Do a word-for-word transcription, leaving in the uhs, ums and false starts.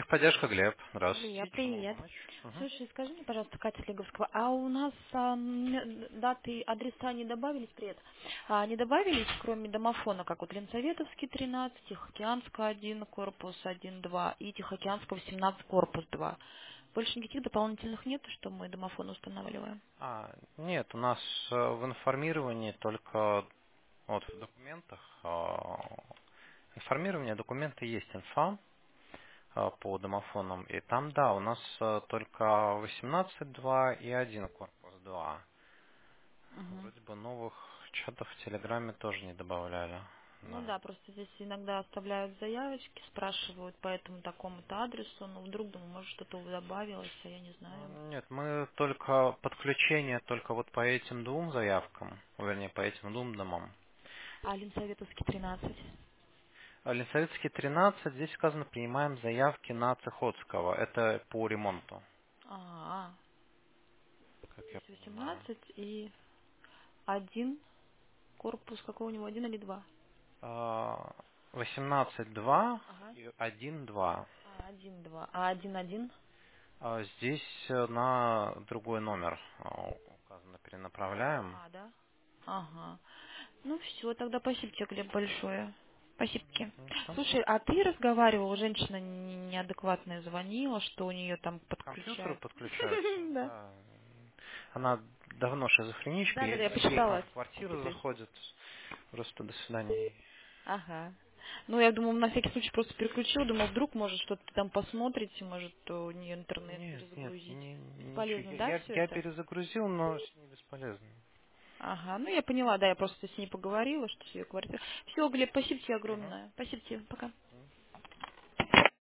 Техподдержка, Глеб. Илья, Здравствуйте. Чем могу привет. помочь? Мгм. Слушай, скажи мне, пожалуйста, Катя Леговского, а у нас а, м, даты, адреса не добавились, привет, а, не добавились, кроме домофона, как вот Ленсоветовский тринадцать, Тихоокеанская один, корпус один два и Тихоокеанского семнадцать, корпус два. Больше никаких дополнительных нет, что мы домофон устанавливаем? А, нет, у нас э, в информировании только вот в документах, а, информирование, документы есть инфа а, по домофонам, и там, да, у нас э, только восемнадцать два и один корпус два. Мгм. Вроде бы новых чатов в Телеграме тоже не добавляли. Ну Да. да, просто здесь иногда оставляют заявочки, спрашивают по этому такому-то адресу, ну вдруг, думаю, может что-то добавилось, а я не знаю. Ну, нет, мы только подключение только вот по этим двум заявкам, вернее, по этим двум домам. А Ленсоветовский тринадцать? А Ленсоветский тринадцать, здесь сказано, принимаем заявки на Цехотского. Это по ремонту, А, как я здесь понимаю. восемнадцать и один корпус, какой у него, один или два? А, восемнадцать два Ага. и один два. А, один, два. А один, один? А здесь э, на другой номер а, указано, перенаправляем. А, да? Ага. Ну все, тогда спасибо тебе, Глеб, большое. Спасибо. Ничего. Слушай, а ты разговаривала, женщина не- неадекватная звонила, что у нее там К компьютеру подключают. подключаются, Да. да. Она давно шизофреничка, Да, да, ей да, я звонили, там почитала в квартиру теперь. заходят. Просто до свидания. Ага. Ну, я думаю, на всякий случай просто переключила, думаю, вдруг, может, что-то там посмотрите, может, у нее интернет Нет, нет, перезагрузить. не, ничего. Бесполезно, Я, да, я, все я это? перезагрузил, но не бесполезно. Ага, ну я поняла, да, я просто с ней поговорила, что с ее квартира. Все, Глеб, спасибо тебе Мгм. огромное. Спасибо тебе, пока.